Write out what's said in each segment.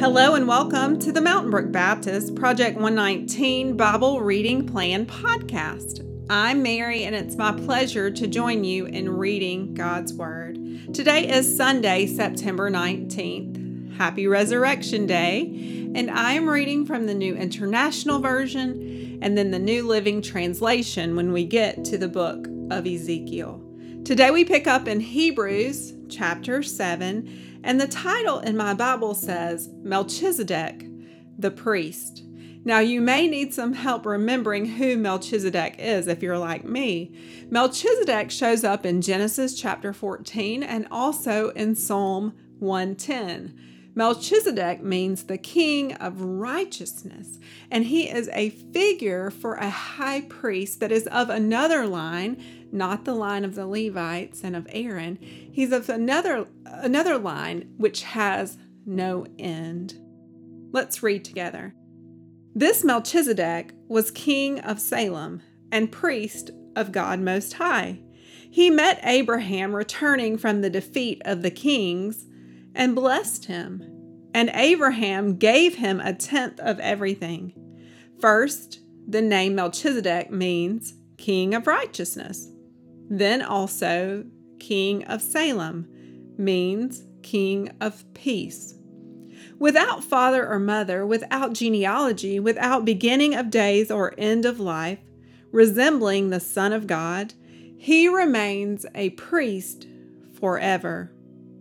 Hello and welcome to the Mountain Brook Baptist Project 119 Bible Reading Plan podcast. I'm Mary and it's my pleasure to join you in reading God's Word. Today is Sunday, September 19th. Happy Resurrection Day. And I am reading from the New International Version and then the New Living Translation when we get to the book of Ezekiel. Today we pick up in Hebrews chapter 7. And the title in my Bible says, Melchizedek, the priest. Now, you may need some help remembering who Melchizedek is if you're like me. Melchizedek shows up in Genesis chapter 14 and also in Psalm 110. Melchizedek means the king of righteousness, and he is a figure for a high priest that is of another line, not the line of the Levites and of Aaron. He's of another line which has no end. Let's read together. This Melchizedek was king of Salem and priest of God Most High. He met Abraham returning from the defeat of the kings and blessed him. And Abraham gave him a tenth of everything. First, the name Melchizedek means king of righteousness. Then also, king of Salem means king of peace. Without father or mother, without genealogy, without beginning of days or end of life, resembling the Son of God, he remains a priest forever.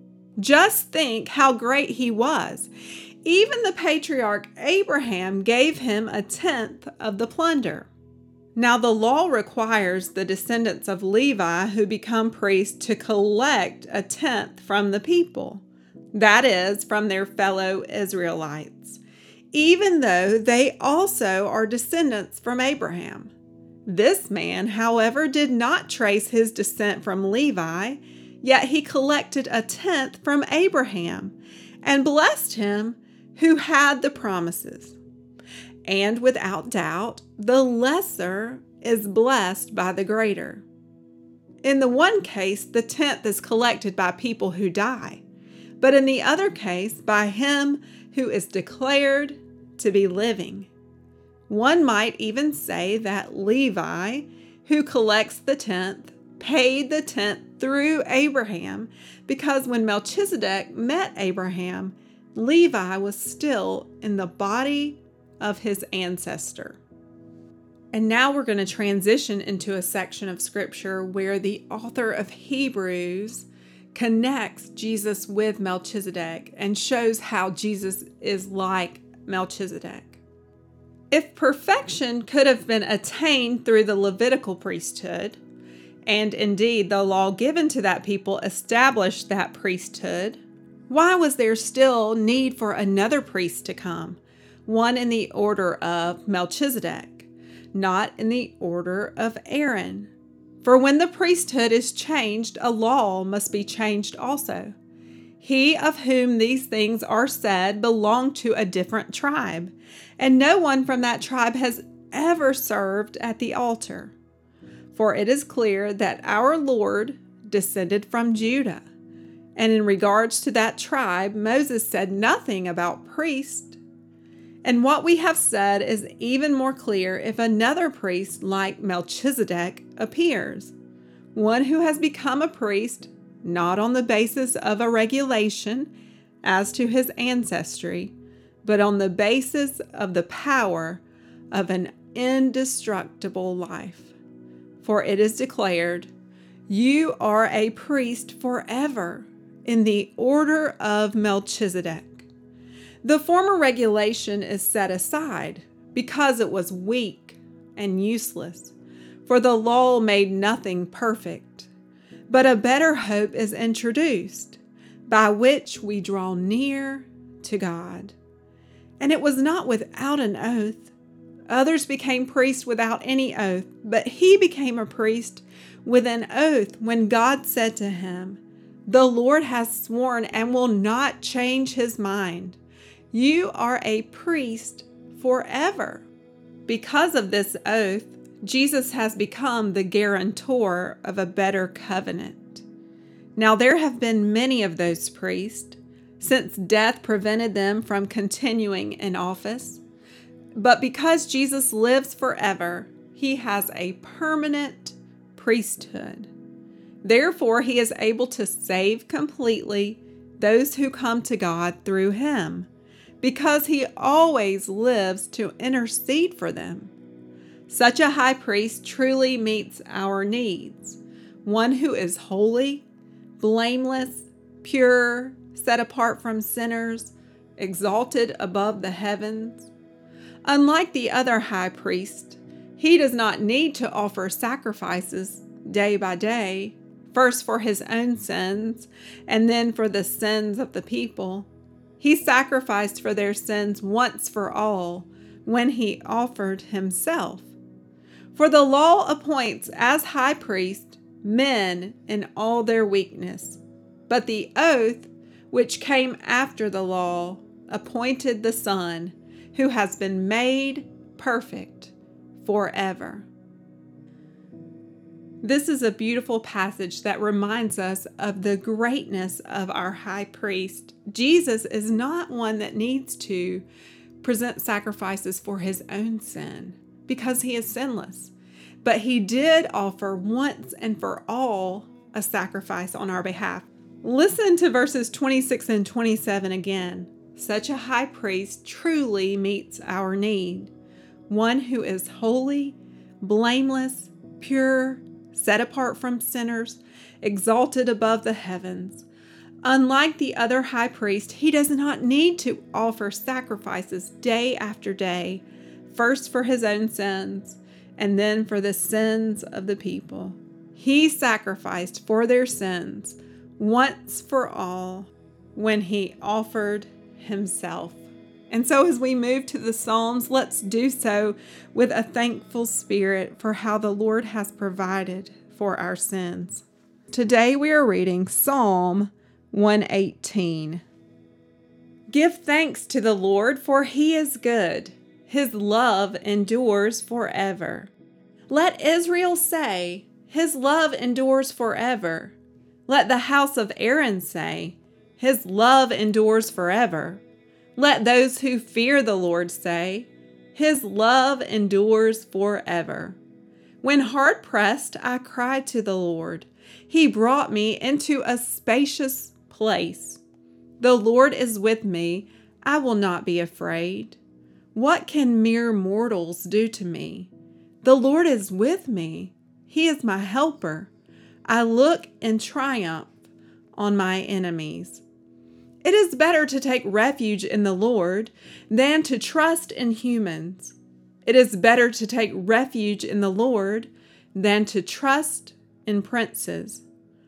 Just think how great he was. Even the patriarch Abraham gave him a tenth of the plunder. Now, the law requires the descendants of Levi who become priests to collect a tenth from the people, that is, from their fellow Israelites, even though they also are descendants from Abraham. This man, however, did not trace his descent from Levi, yet he collected a tenth from Abraham and blessed him who had the promises. And without doubt, the lesser is blessed by the greater. In the one case, the tenth is collected by people who die, but in the other case, by him who is declared to be living. One might even say that Levi, who collects the tenth, paid the tenth through Abraham, because when Melchizedek met Abraham, Levi was still in the body of his ancestor. And now we're going to transition into a section of scripture where the author of Hebrews connects Jesus with Melchizedek and shows how Jesus is like Melchizedek. If perfection could have been attained through the Levitical priesthood, and indeed the law given to that people established that priesthood, why was there still need for another priest to come, one in the order of Melchizedek, not in the order of Aaron? For when the priesthood is changed, a law must be changed also. He of whom these things are said belonged to a different tribe, and no one from that tribe has ever served at the altar. For it is clear that our Lord descended from Judah. And in regards to that tribe, Moses said nothing about priest. And what we have said is even more clear if another priest like Melchizedek appears, one who has become a priest not on the basis of a regulation as to his ancestry, but on the basis of the power of an indestructible life. For it is declared, you are a priest forever in the order of Melchizedek. The former regulation is set aside because it was weak and useless, for the law made nothing perfect. But a better hope is introduced, by which we draw near to God. And it was not without an oath. Others became priests without any oath, but he became a priest with an oath when God said to him, the Lord has sworn and will not change his mind. You are a priest forever. Because of this oath, Jesus has become the guarantor of a better covenant. Now there have been many of those priests, since death prevented them from continuing in office. But because Jesus lives forever, he has a permanent priesthood. Therefore, he is able to save completely those who come to God through him, because he always lives to intercede for them. Such a high priest truly meets our needs, one who is holy, blameless, pure, set apart from sinners, exalted above the heavens. Unlike the other high priest, he does not need to offer sacrifices day by day, first for his own sins and then for the sins of the people. He sacrificed for their sins once for all when he offered himself. For the law appoints as high priest men in all their weakness, but the oath which came after the law appointed the Son, who has been made perfect forever. This is a beautiful passage that reminds us of the greatness of our high priest. Jesus is not one that needs to present sacrifices for his own sin, because he is sinless. But he did offer once and for all a sacrifice on our behalf. Listen to verses 26 and 27 again. Such a high priest truly meets our need, one who is holy, blameless, pure, set apart from sinners, exalted above the heavens. Unlike the other high priest, he does not need to offer sacrifices day after day, first for his own sins and then for the sins of the people. He sacrificed for their sins once for all when he offered himself. And so as we move to the Psalms, let's do so with a thankful spirit for how the Lord has provided for our sins. Today we are reading Psalm 118. Give thanks to the Lord, for he is good. His love endures forever. Let Israel say, his love endures forever. Let the house of Aaron say, his love endures forever. Let those who fear the Lord say, his love endures forever. When hard pressed, I cried to the Lord. He brought me into a spacious place. The Lord is with me. I will not be afraid. What can mere mortals do to me? The Lord is with me. He is my helper. I look in triumph on my enemies. It is better to take refuge in the Lord than to trust in humans. It is better to take refuge in the Lord than to trust in princes.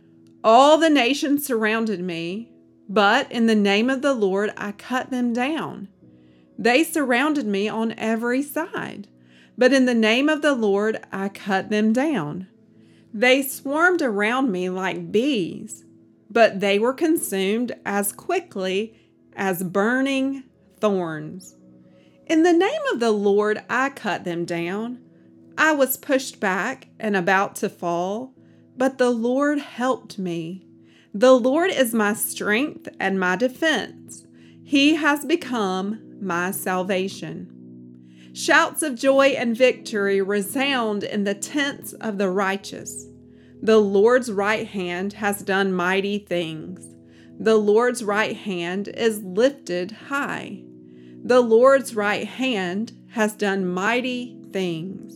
All the nations surrounded me, but in the name of the Lord I cut them down. They surrounded me on every side, but in the name of the Lord I cut them down. They swarmed around me like bees, but they were consumed as quickly as burning thorns. In the name of the Lord I cut them down. I was pushed back and about to fall, but the Lord helped me. The Lord is my strength and my defense. He has become my salvation. Shouts of joy and victory resound in the tents of the righteous. The Lord's right hand has done mighty things. The Lord's right hand is lifted high. The Lord's right hand has done mighty things.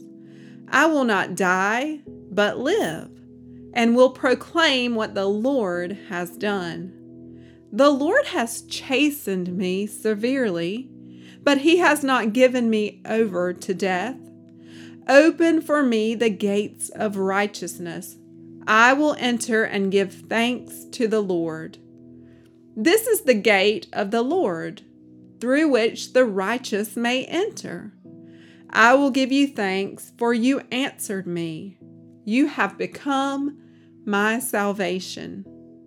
I will not die, but live, and will proclaim what the Lord has done. The Lord has chastened me severely, but he has not given me over to death. Open for me the gates of righteousness. I will enter and give thanks to the Lord. This is the gate of the Lord, through which the righteous may enter. I will give you thanks, for you answered me. You have become my salvation.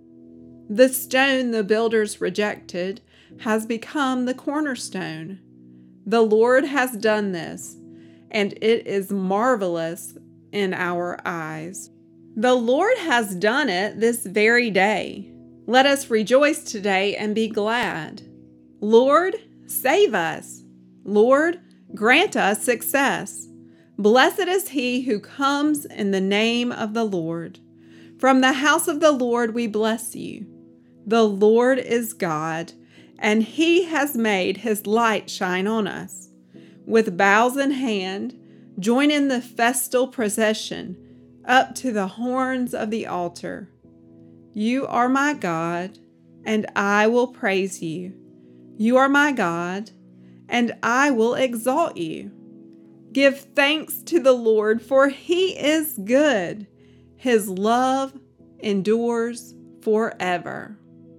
The stone the builders rejected has become the cornerstone. The Lord has done this, and it is marvelous in our eyes. The Lord has done it this very day. Let us rejoice today and be glad. Lord, save us. Lord, grant us success. Blessed is he who comes in the name of the Lord. From the house of the Lord we bless you. The Lord is God, and he has made his light shine on us. With boughs in hand, join in the festal procession up to the horns of the altar. You are my God, and I will praise you. You are my God, and I will exalt you. Give thanks to the Lord, for he is good. His love endures forever.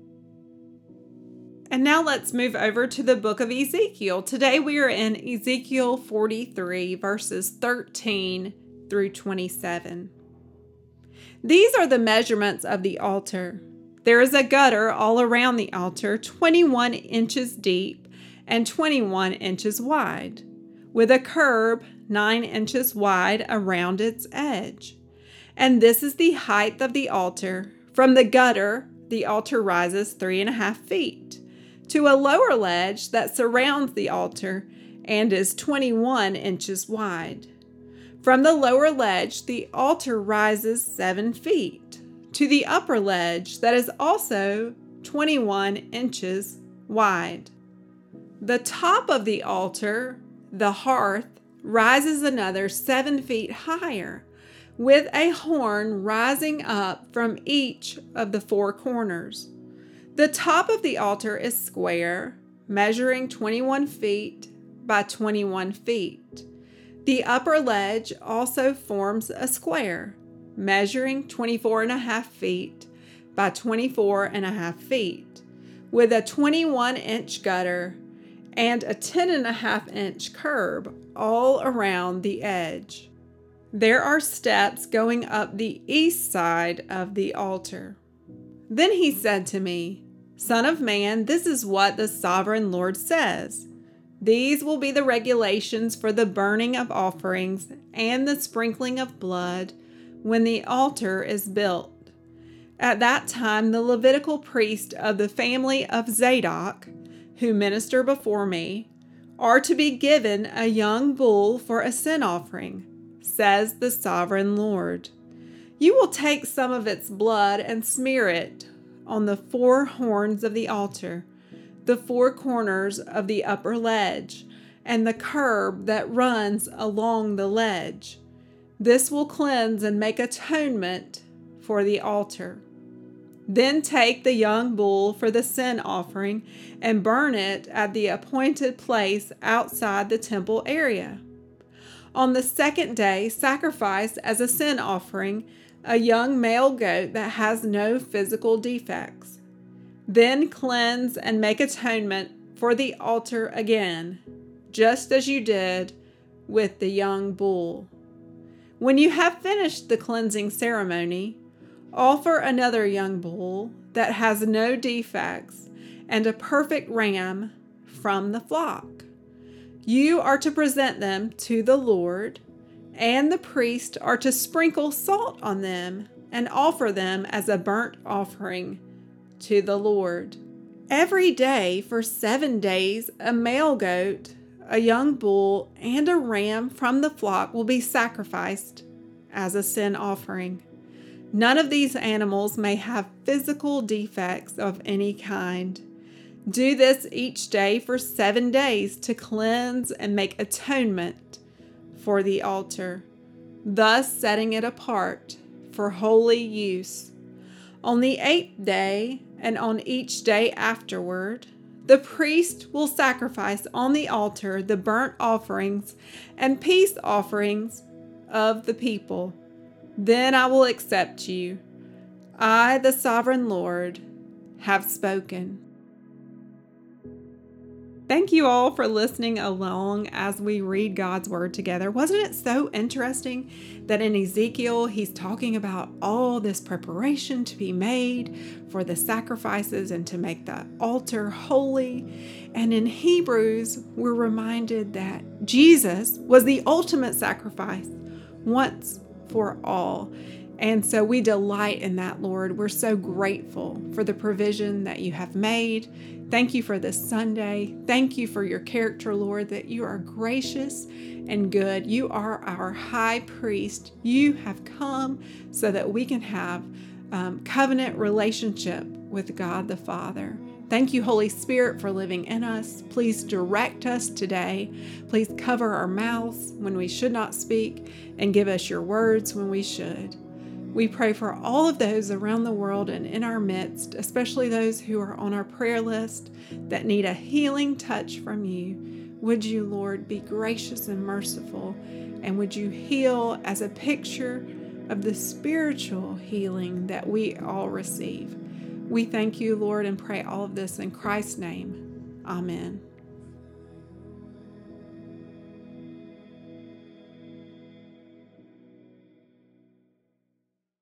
And now let's move over to the book of Ezekiel. Today we are in Ezekiel 43, verses 13 through 27. These are the measurements of the altar. There is a gutter all around the altar, 21 inches deep and 21 inches wide, with a curb 9 inches wide around its edge. And this is the height of the altar. From the gutter, the altar rises 3.5 feet to a lower ledge that surrounds the altar and is 21 inches wide. From the lower ledge, the altar rises 7 feet to the upper ledge that is also 21 inches wide. The top of the altar, the hearth, rises another 7 feet higher, with a horn rising up from each of the 4 corners. The top of the altar is square, measuring 21 feet by 21 feet. The upper ledge also forms a square, measuring 24.5 feet by 24.5 feet, with a 21-inch gutter and a 10.5-inch curb all around the edge. There are steps going up the east side of the altar. Then he said to me, Son of man, this is what the sovereign Lord says. These will be the regulations for the burning of offerings and the sprinkling of blood when the altar is built. At that time, the Levitical priest of the family of Zadok, who minister before me, are to be given a young bull for a sin offering, says the sovereign Lord. You will take some of its blood and smear it on the 4 horns of the altar, the 4 corners of the upper ledge, and the curb that runs along the ledge. This will cleanse and make atonement for the altar. Then take the young bull for the sin offering and burn it at the appointed place outside the temple area. On the 2nd day, sacrifice as a sin offering a young male goat that has no physical defects. Then cleanse and make atonement for the altar again, just as you did with the young bull. When you have finished the cleansing ceremony, offer another young bull that has no defects and a perfect ram from the flock. You are to present them to the Lord, and the priest are to sprinkle salt on them and offer them as a burnt offering to the Lord. Every day for 7 days, a male goat, a young bull, and a ram from the flock will be sacrificed as a sin offering. None of these animals may have physical defects of any kind. Do this each day for 7 days to cleanse and make atonement for the altar, thus setting it apart for holy use. On the 8th day and on each day afterward, the priest will sacrifice on the altar the burnt offerings and peace offerings of the people. Then I will accept you. I, the sovereign Lord, have spoken. Thank you all for listening along as we read God's Word together. Wasn't it so interesting that in Ezekiel, he's talking about all this preparation to be made for the sacrifices and to make the altar holy? And in Hebrews, we're reminded that Jesus was the ultimate sacrifice once for all. And so we delight in that, Lord. We're so grateful for the provision that you have made. Thank you for this Sunday. Thank you for your character, Lord, that you are gracious and good. You are our high priest. You have come so that we can have covenant relationship with God the Father. Thank you, Holy Spirit, for living in us. Please direct us today. Please cover our mouths when we should not speak and give us your words when we should. We pray for all of those around the world and in our midst, especially those who are on our prayer list that need a healing touch from you. Would you, Lord, be gracious and merciful, and would you heal as a picture of the spiritual healing that we all receive. We thank you, Lord, and pray all of this in Christ's name. Amen.